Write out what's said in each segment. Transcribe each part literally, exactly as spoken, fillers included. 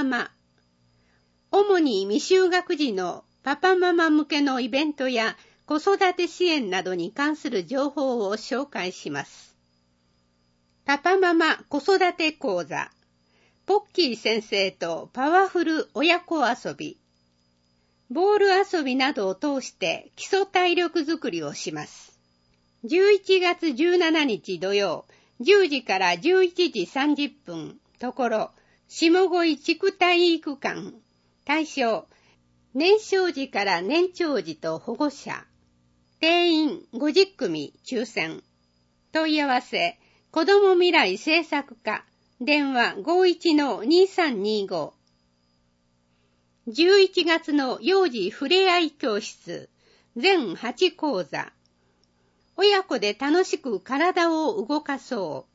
ママ。主に未就学児のパパママ向けのイベントや子育て支援などに関する情報を紹介します。パパママ子育て講座。ポッキー先生とパワフル親子遊び。ボール遊びなどを通して基礎体力づくりをします。じゅういちがつじゅうしちにち土曜、じゅうじからじゅういちじさんじゅっぷん、ところ、下恋地区体育館。対象、年少児から年長児と保護者。定員ごじゅっくみ抽選。問い合わせ、子ども未来政策課。電話 ごいちのにさんにご。じゅういちがつの幼児ふれあい教室。全はち講座。親子で楽しく体を動かそう。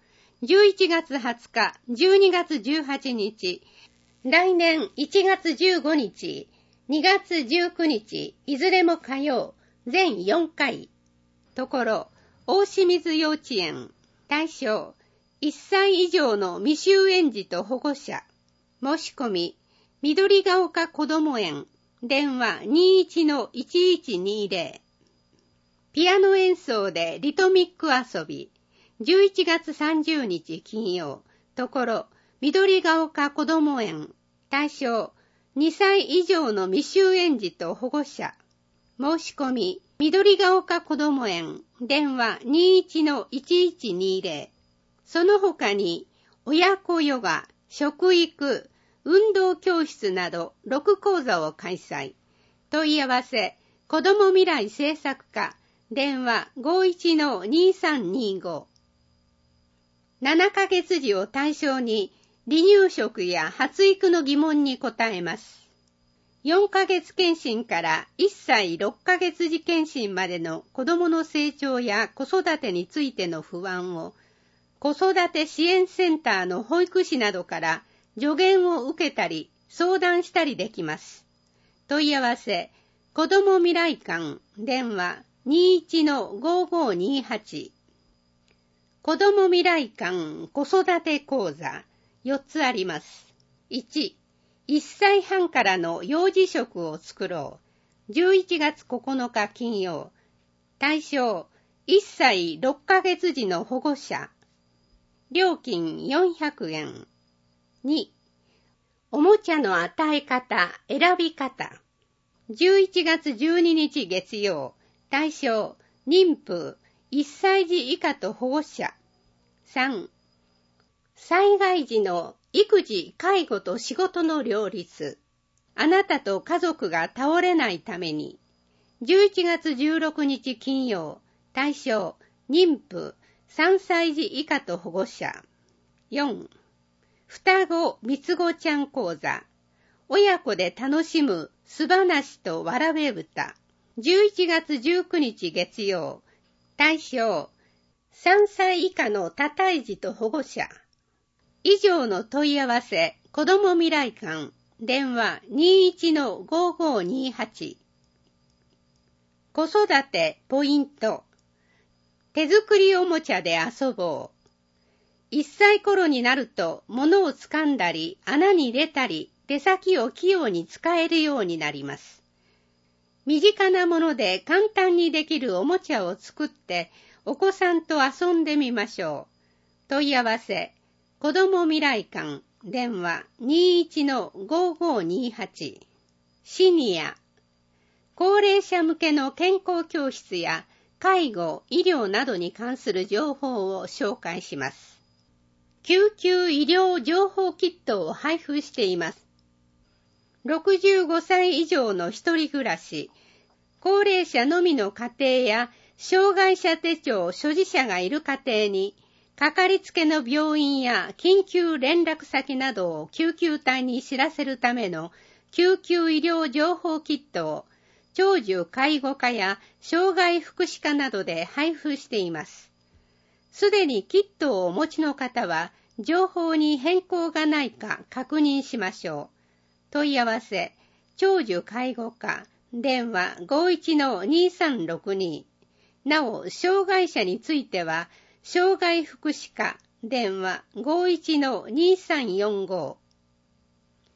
じゅういちがつはつか、じゅうにがつじゅうはちにち、来年いちがつじゅうごにち、にがつじゅうくにち、いずれも火曜、全よんかい。ところ、大清水幼稚園。対象、いっさい以上の未就園児と保護者。申し込み、緑が丘こども園。電話 にいちのいちいちにぜろ。ピアノ演奏でリトミック遊び。じゅういちがつさんじゅうにち金曜。ところ、緑が丘こども園。対象、にさい以上の未就園児と保護者。申し込み、緑が丘こども園。電話 にいちのいちいちにぜろ。その他に、親子ヨガ、食育、運動教室などろく講座を開催。問い合わせ、子ども未来政策課。電話 ごいちのにさんにご。ななかげつ児を対象に離乳食や発育の疑問に答えます。よんかげつ検診からいっさいろっかげつ児検診までの子どもの成長や子育てについての不安を子育て支援センターの保育士などから助言を受けたり相談したりできます。問い合わせ、子ども未来館、電話 にいちのごごにはち。子ども未来館子育て講座よっつあります。いち、いっさいはんからの幼児食を作ろう。じゅういちがつここのか金曜。対象、いっさいろっかげつ児の保護者。料金よんひゃくえん。に、おもちゃの与え方、選び方。じゅういちがつじゅうににち月曜。対象、妊婦、いっさい児以下と保護者。さん、災害時の育児、介護と仕事の両立。あなたと家族が倒れないために。じゅういちがつじゅうろくにち金曜。対象、妊婦、さんさい児以下と保護者。よん、双子三つ子ちゃん講座。親子で楽しむすばなしとわらべ歌。じゅういちがつじゅうくにち月曜。対象、さんさい以下の多胎児と保護者。以上の問い合わせ、子ども未来館、電話 にいちのごごにはち。子育てポイント。手作りおもちゃで遊ぼう。いっさい頃になると物を掴んだり穴に入れたり手先を器用に使えるようになります。身近なもので簡単にできるおもちゃを作ってお子さんと遊んでみましょう。問い合わせ、子ども未来館、電話 にいちのごごにはち。シニア。高齢者向けの健康教室や介護、医療などに関する情報を紹介します。救急医療情報キットを配布しています。ろくじゅうごさい以上の一人暮らし、高齢者のみの家庭や障害者手帳所持者がいる家庭に、かかりつけの病院や緊急連絡先などを救急隊に知らせるための救急医療情報キットを長寿介護課や障害福祉課などで配布しています。すでにキットをお持ちの方は、情報に変更がないか確認しましょう。問い合わせ、長寿介護課、電話 ごいちのにさんろくに。なお、障害者については、障害福祉課、電話 ごいちのにさんよんご。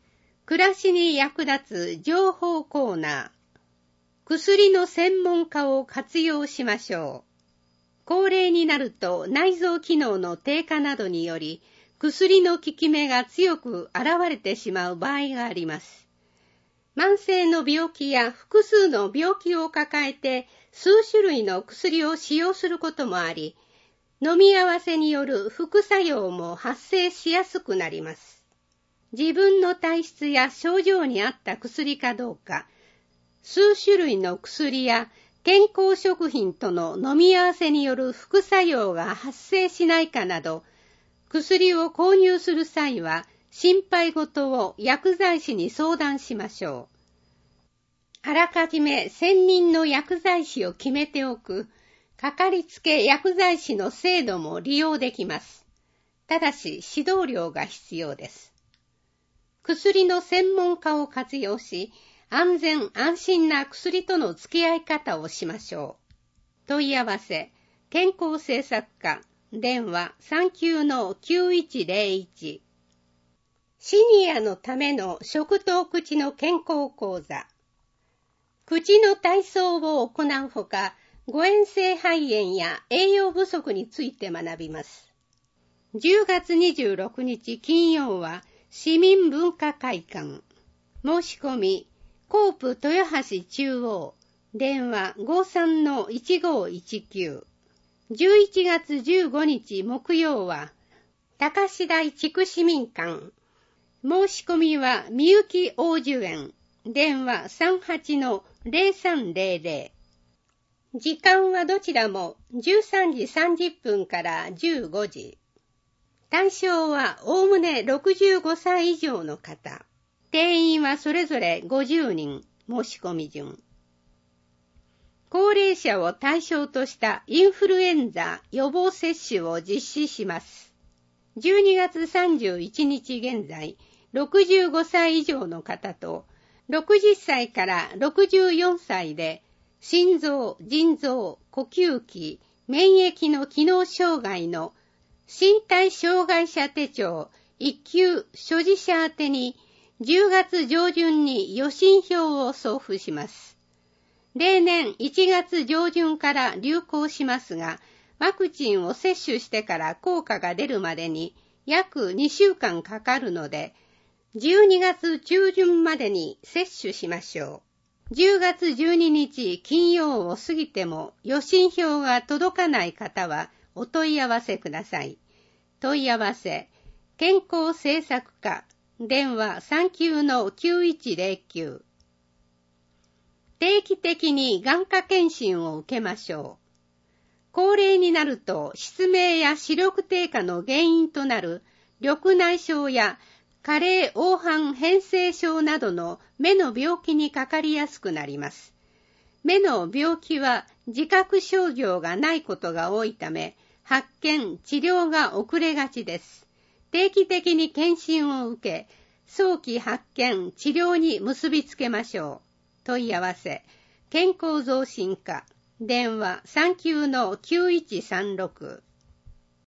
暮らしに役立つ情報コーナー。薬の専門家を活用しましょう。高齢になると内臓機能の低下などにより、薬の効き目が強く現れてしまう場合があります。慢性の病気や複数の病気を抱えて数種類の薬を使用することもあり、飲み合わせによる副作用も発生しやすくなります。自分の体質や症状に合った薬かどうか、数種類の薬や健康食品との飲み合わせによる副作用が発生しないかなど、薬を購入する際は心配事を薬剤師に相談しましょう。あらかじめ専任の薬剤師を決めておく、かかりつけ薬剤師の制度も利用できます。ただし指導料が必要です。薬の専門家を活用し、安全安心な薬との付き合い方をしましょう。問い合わせ、健康政策課、電話 さんきゅうのきゅういちゼロいち。シニアのための食と口の健康講座。口の体操を行うほか、誤嚥性肺炎や栄養不足について学びます。じゅうがつにじゅうろくにち金曜は市民文化会館。申し込み、コープ豊橋中央、電話 ごじゅうさんのいちごいちきゅう。じゅういちがつじゅうごにち木曜は、高志台地区市民館。申し込みは、みゆき王寿園、電話 さんはちのゼロさんゼロゼロ。時間はどちらもじゅうさんじさんじゅっぷんからじゅうごじ。対象はおおむねろくじゅうごさい以上の方。定員はそれぞれごじゅうにん、申し込み順。高齢者を対象としたインフルエンザ予防接種を実施します。じゅうにがつさんじゅういちにち現在、ろくじゅうごさい以上の方と、ろくじゅっさいからろくじゅうよんさいで、心臓、腎臓、呼吸器、免疫の機能障害の身体障害者手帳いっきゅう所持者宛てにじゅうがつ上旬に予診票を送付します。例年いちがつ上旬から流行しますが、ワクチンを接種してから効果が出るまでに約にしゅうかんかかるので、じゅうにがつちゅうじゅんまでに接種しましょう。じゅうがつじゅうににち金曜を過ぎても予診票が届かない方はお問い合わせください。問い合わせ、健康政策課、電話 さんきゅうのきゅういちゼロきゅう。定期的に眼科検診を受けましょう。高齢になると失明や視力低下の原因となる緑内障や加齢黄斑変性症などの目の病気にかかりやすくなります。目の病気は自覚症状がないことが多いため、発見・治療が遅れがちです。定期的に検診を受け、早期発見・治療に結びつけましょう。問い合わせ、健康増進課、電話 さんきゅうのきゅういちさんろく。